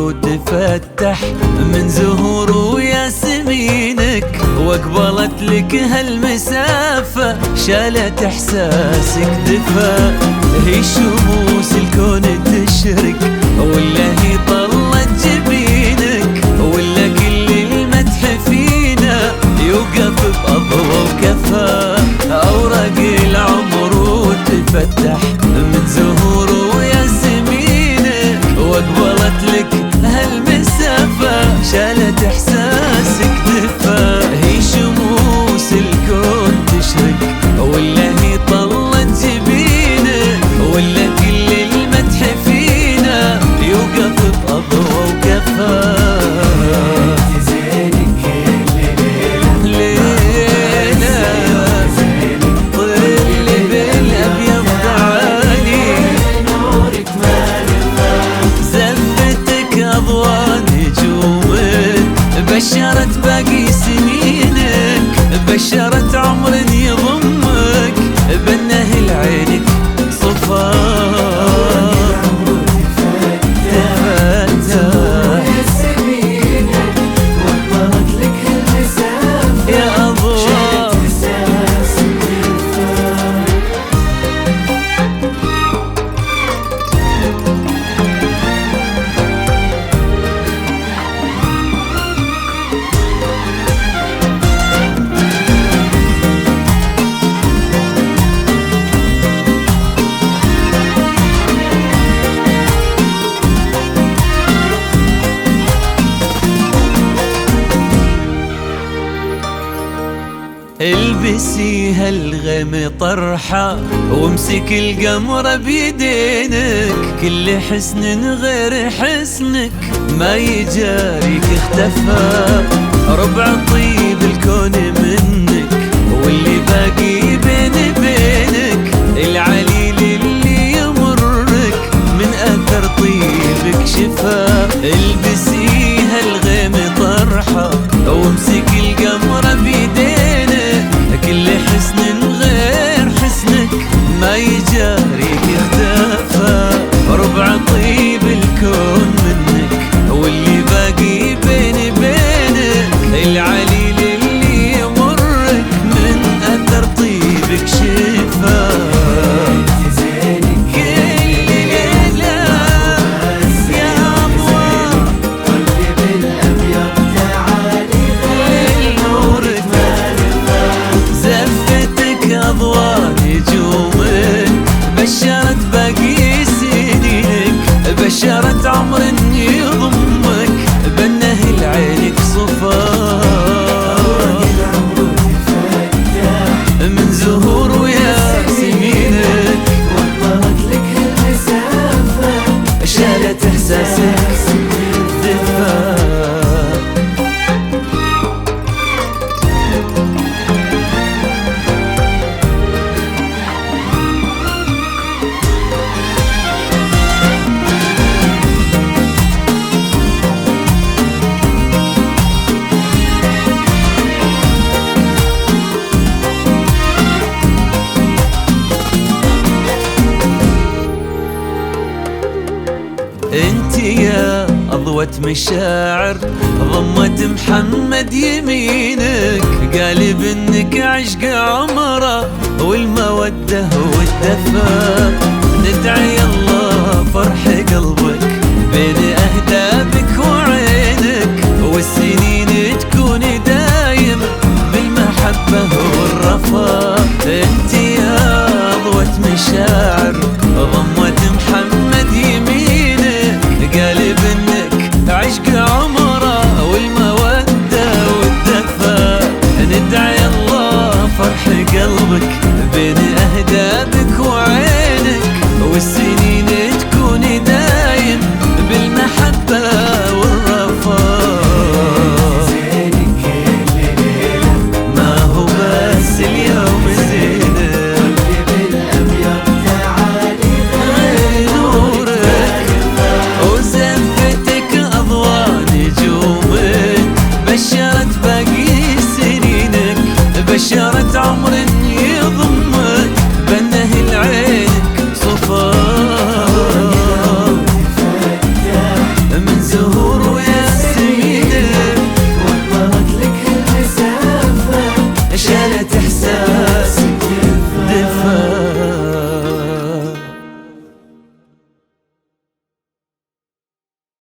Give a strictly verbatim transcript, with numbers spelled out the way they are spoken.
وتفتح من زهور وياسمينك، واقبلت لك هالمسافة شالت احساسك دفا. هي شموس الكون تشرق ولا هي طلت جبينك، ولا كل المدح فينا يوقف بأضواء وكفا. أوراق العمر وتفتح من زهور وياسمينك، واقبلت لك هالمسافة شالت احساسك دفا. هي شموس الكون تشرق ولا هي طلت جبينك، ولا كل المدح فينا يوقف بأضواء وكفا. بشرت باقي سنينك، بشرت عمر يضمك، بنه لعينك صفا. البسي هالغيم طرحة وامسك القمرة بيدينك، كل حسن غير حسنك ما يجاريك اختفى. ربع طيب الكون منك واللي باقي بين بينك، العليل اللي يمرك من أثر طيبك شفا. البسي هالغيم طرحة وامسك القمرة بيدينك، كل حسن غير حسنك ما يجاريك اختفى. ربع طيب الكون منك واللي باقي بيني بينك، العليل اللي يمرك من أثر طيبك شفا. بشرت باقي سنينك، بشرت عمر يضمك، بنه لعينك صفا. من زهور وياسمينك وضمت لك هالمسافة شالت احساسك دفا. انت يا أضوة مشاعر ضمت محمد يمينك، قالب انك عشق عمره والمودة والدفا. ندعي الله فرح قلبك بين اهدابك وعينك، والسنين